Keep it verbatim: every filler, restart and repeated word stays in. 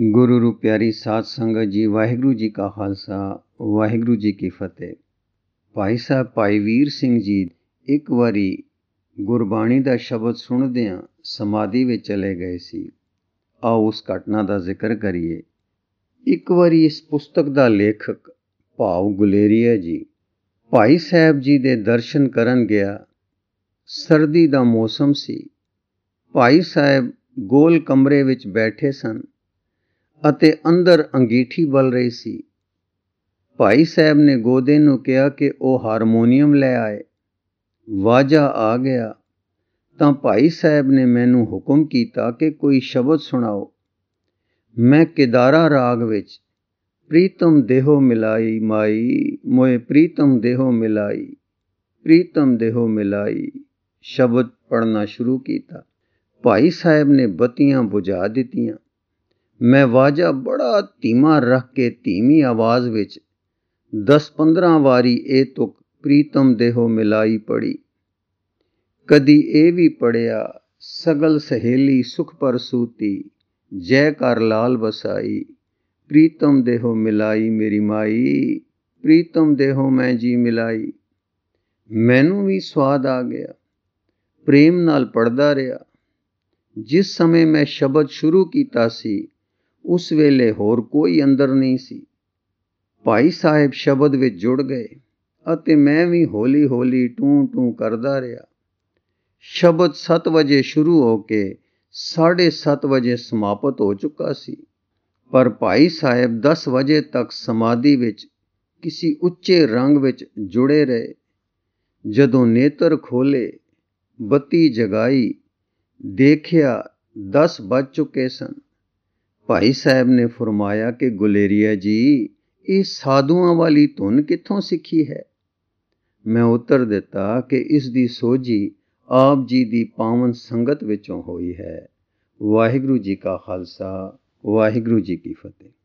ਗੁਰੂ ਰੂ ਪਿਆਰੀ ਸਾਧ ਸੰਗਤ ਜੀ, ਵਾਹਿਗੁਰੂ ਜੀ ਕਾ ਖਾਲਸਾ, ਵਾਹਿਗੁਰੂ ਜੀ ਕੀ ਫਤਿਹ। ਭਾਈ ਸਾਹਿਬ ਭਾਈ ਵੀਰ ਸਿੰਘ ਜੀ ਇੱਕ ਵਾਰੀ ਗੁਰਬਾਣੀ ਦਾ ਸ਼ਬਦ ਸੁਣਦਿਆਂ ਸਮਾਧੀ ਵਿੱਚ ਚਲੇ ਗਏ ਸੀ। ਆਓ ਉਸ ਘਟਨਾ ਦਾ ਜ਼ਿਕਰ ਕਰੀਏ। ਇੱਕ ਵਾਰੀ ਇਸ ਪੁਸਤਕ ਦਾ ਲੇਖਕ ਭਾਵ ਗੁਲੇਰੀਆ ਜੀ ਭਾਈ ਸਾਹਿਬ ਜੀ ਦੇ ਦਰਸ਼ਨ ਕਰਨ ਗਿਆ। ਸਰਦੀ ਦਾ ਮੌਸਮ ਸੀ। ਭਾਈ ਸਾਹਿਬ ਗੋਲ ਕਮਰੇ ਵਿੱਚ ਬੈਠੇ ਸਨ ਅਤੇ ਅੰਦਰ ਅੰਗੀਠੀ ਬਲ ਰਹੀ ਸੀ। ਭਾਈ ਸਾਹਿਬ ਨੇ ਗੋਦੇ ਨੂੰ ਕਿਹਾ ਕਿ ਉਹ ਹਾਰਮੋਨੀਅਮ ਲੈ ਆਏ। ਵਾਜਾ ਆ ਗਿਆ ਤਾਂ ਭਾਈ ਸਾਹਿਬ ਨੇ ਮੈਨੂੰ ਹੁਕਮ ਕੀਤਾ ਕਿ ਕੋਈ ਸ਼ਬਦ ਸੁਣਾਓ। ਮੈਂ ਕਿਦਾਰਾ ਰਾਗ ਵਿੱਚ ਪ੍ਰੀਤਮ ਦੇਹੋ ਮਿਲਾਈ ਮਾਈ, ਮੋਏ ਪ੍ਰੀਤਮ ਦੇਹੋ ਮਿਲਾਈ, ਪ੍ਰੀਤਮ ਦੇਹੋ ਮਿਲਾਈ ਸ਼ਬਦ ਪੜ੍ਹਨਾ ਸ਼ੁਰੂ ਕੀਤਾ। ਭਾਈ ਸਾਹਿਬ ਨੇ ਬੱਤੀਆਂ ਬੁਝਾ ਦਿੱਤੀਆਂ। ਮੈਂ ਵਾਜਾ ਬੜਾ ਧੀਮਾ ਰੱਖ ਕੇ ਧੀਮੀ ਆਵਾਜ਼ ਵਿੱਚ ਦਸ ਪੰਦਰਾਂ ਵਾਰੀ ਇਹ ਤੁਕ ਪ੍ਰੀਤਮ ਦੇਹੋ ਮਿਲਾਈ ਪੜ੍ਹੀ। ਕਦੀ ਇਹ ਵੀ ਪੜ੍ਹਿਆ, ਸਗਲ ਸਹੇਲੀ ਸੁਖ ਪਰਸੂਤੀ, ਜੈ ਕਰ ਲਾਲ ਬਸਾਈ, ਪ੍ਰੀਤਮ ਦੇਹੋ ਮਿਲਾਈ ਮੇਰੀ ਮਾਈ, ਪ੍ਰੀਤਮ ਦੇਹੋ ਮੈਂ ਜੀ ਮਿਲਾਈ। ਮੈਨੂੰ ਵੀ ਸਵਾਦ ਆ ਗਿਆ। ਪ੍ਰੇਮ ਨਾਲ ਪੜ੍ਹਦਾ ਰਿਹਾ। ਜਿਸ ਸਮੇਂ ਮੈਂ ਸ਼ਬਦ ਸ਼ੁਰੂ ਕੀਤਾ ਸੀ ਉਸ ਵੇਲੇ ਹੋਰ ਕੋਈ ਅੰਦਰ ਨਹੀਂ ਸੀ। ਭਾਈ ਸਾਹਿਬ ਸ਼ਬਦ ਵਿੱਚ ਜੁੜ ਗਏ ਅਤੇ ਮੈਂ ਵੀ ਹੌਲੀ ਹੌਲੀ ਟੂੰ ਟੂੰ ਕਰਦਾ ਰਿਹਾ। ਸ਼ਬਦ ਸੱਤ ਵਜੇ ਸ਼ੁਰੂ ਹੋ ਕੇ ਸਾਢੇ ਸੱਤ ਵਜੇ ਸਮਾਪਤ ਹੋ ਚੁੱਕਾ ਸੀ, ਪਰ ਭਾਈ ਸਾਹਿਬ ਦਸ ਵਜੇ ਤੱਕ ਸਮਾਧੀ ਵਿੱਚ ਕਿਸੇ ਉੱਚੇ ਰੰਗ ਵਿੱਚ ਜੁੜੇ ਰਹੇ। ਜਦੋਂ ਨੇਤਰ ਖੋਲੇ, ਬੱਤੀ ਜਗਾਈ, ਦੇਖਿਆ ਦਸ ਵੱਜ ਚੁੱਕੇ ਸਨ। ਭਾਈ ਸਾਹਿਬ ਨੇ ਫਰਮਾਇਆ ਕਿ ਗੁਲੇਰੀਆ ਜੀ, ਇਹ ਸਾਧੂਆਂ ਵਾਲੀ ਧੁਨ ਕਿੱਥੋਂ ਸਿੱਖੀ ਹੈ? ਮੈਂ ਉੱਤਰ ਦਿੱਤਾ ਕਿ ਇਸ ਦੀ ਸੋਝੀ ਆਪ ਜੀ ਦੀ ਪਾਵਨ ਸੰਗਤ ਵਿੱਚੋਂ ਹੋਈ ਹੈ। ਵਾਹਿਗੁਰੂ ਜੀ ਕਾ ਖਾਲਸਾ, ਵਾਹਿਗੁਰੂ ਜੀ ਕੀ ਫਤਿਹ।